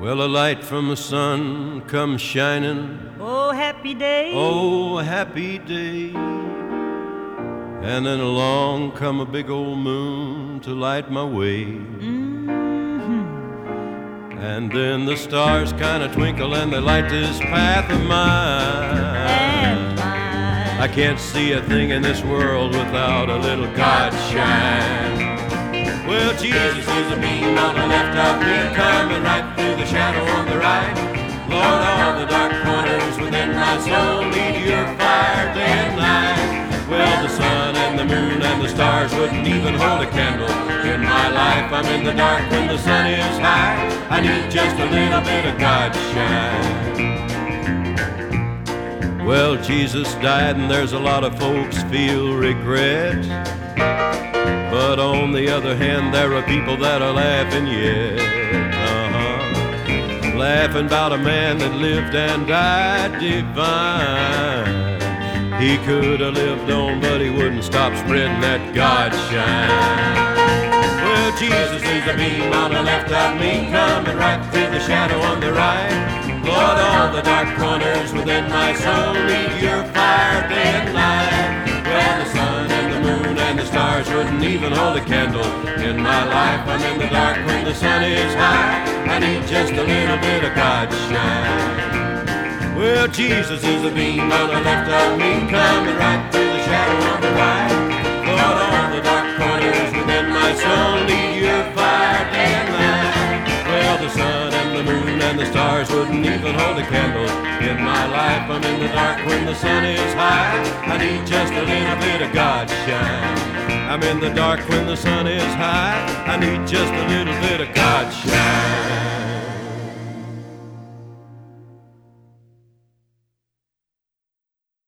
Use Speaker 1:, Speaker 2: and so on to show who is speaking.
Speaker 1: Well, a light from the sun comes shining.
Speaker 2: Oh, happy day.
Speaker 1: Oh, happy day. And then along come a big old moon to light my way. And then the stars kind of twinkle and they light this path of mine. I can't see a thing in this world without a little God shine. Well, Jesus is a beam on the left of me, coming right through the shadow on the right. Lord, all the dark corners within my soul need your fire day and night. Well, the sun and the moon and the stars wouldn't even hold a candle in my life. I'm in the dark when the sun is high. I need just a little bit of God shine. Well, Jesus died and there's a lot of folks feel regret. But on the other hand, there are people that are laughing yet. Laughing about a man that lived and died divine. He could have lived on, but he wouldn't stop spreading that God shine. Well, Jesus is a beam on the left of me, coming right through the shadow on the right. Lord, all the dark corners within my soul need your fire day and night. Well, the sun and the moon and the stars wouldn't even hold a candle in my life. I'm in the dark when the sun is high. I need just a little bit of God shine. Well, Jesus is a beam on the left of me, coming right through the shadow on the right. Lord, all the dark corners within my soul need your fire day and night. Well, the sun and the moon and the stars wouldn't even hold a candle in my life. I'm in the dark when the sun is high. I need just a little bit of God shine. I'm in the dark when the sun is high. I need just a little bit of God shine.